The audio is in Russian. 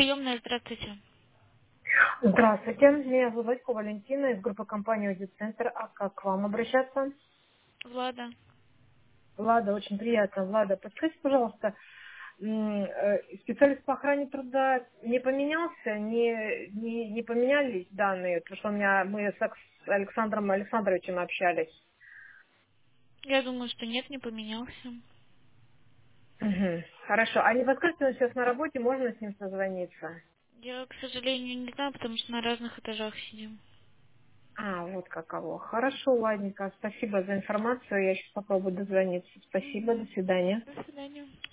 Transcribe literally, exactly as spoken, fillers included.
Приемная, здравствуйте. Здравствуйте, меня зовут Владько Валентина из группы компании Audit Center. А как к вам обращаться? Влада. Влада, очень приятно. Влада, подскажите, пожалуйста, м, э, специалист по охране труда не поменялся, не, не, не поменялись данные, потому что у меня, мы с Акс- с Александром Александровичем общались. Я думаю, что нет, не поменялся. Мгм. Хорошо. А не подскажете, он сейчас на работе, можно с ним созвониться? Я, к сожалению, не знаю, потому что на разных этажах сидим. А, вот каково. Хорошо, ладненько. Спасибо за информацию. Я сейчас попробую дозвониться. Спасибо, до Мгм. свидания. До свидания.